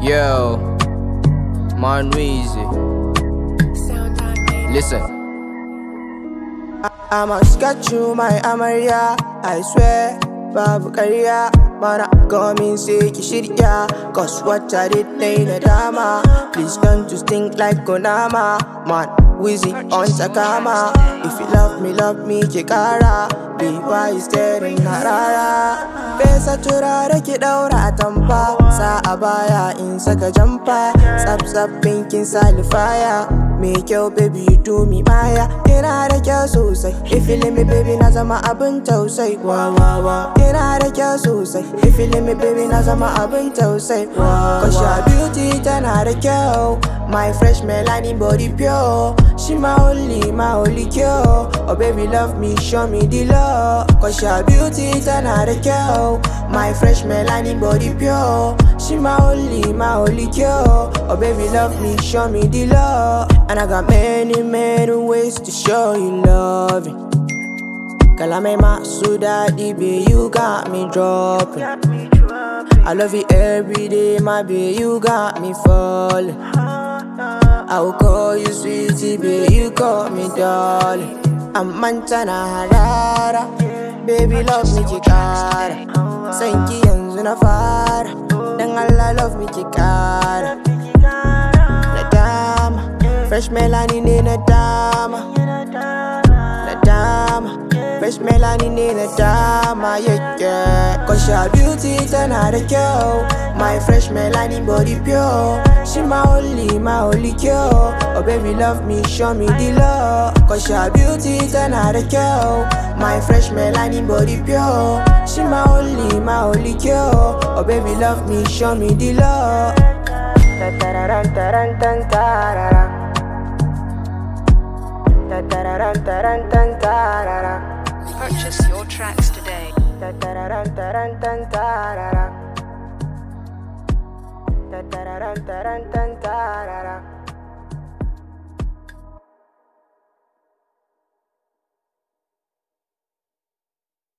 Yo, man Weezy. Listen. I must get you my Amaria, I swear, babu ƙarya. Mana come sai ki shirya, cause what I did ain't a drama. Please don't you stink like Konama. Man, Weezy on Takama. If you love me, ki kara. Be why you staring harara. Fesa turare ki daura atamfa. Sa a baya in saka jamfa. Tsap pinkin salifaya. Make your baby you do me maya. Ina da kyau sosai. If you let me baby na zama abin tausayi. Wa wa wa. Ina da kyau sosai. If you let me baby na zama abin tausayi. Wa wa. Cause your beauty tana da kyau. My fresh melanin body pure. She my only cure. Oh baby love me, show me the love. Cause your beauty tana da kyau. My fresh melanin body pure. She my only cure. Oh baby love me, show me the love. And I got many ways to show you loving. Kalame so daddy, babe, you got me dropping. I love you every day, my babe, you got me falling. I will call you sweetie, babe, you call me darling. I'm Montana Harara, baby love me kikara. Sanki yanzu na fara, dan Allah love me kikara. Nadama, fresh melanin in a dama. Nadama, fresh melanin in a dama, yeah. Cause your beauty tana da kyau. My fresh melanin body pure. She my only cure. Oh baby love me, show me the love. Cause your beauty tana da kyau. My fresh melanin body pure. She my only cure. Oh baby love me, show me the love. Ta-ta-ra-ran, ta-ran, tan, ta-ra-ra. Ta-ta-ra-ran, ta-ran, tan, ta-ra-ra. Purchase your tracks today. Ta-ta-ra-ran, ta-ran, tan, ta-ra-ra. Ta-ta-ra-ran, ta-ran, tan, ta-ra-ra.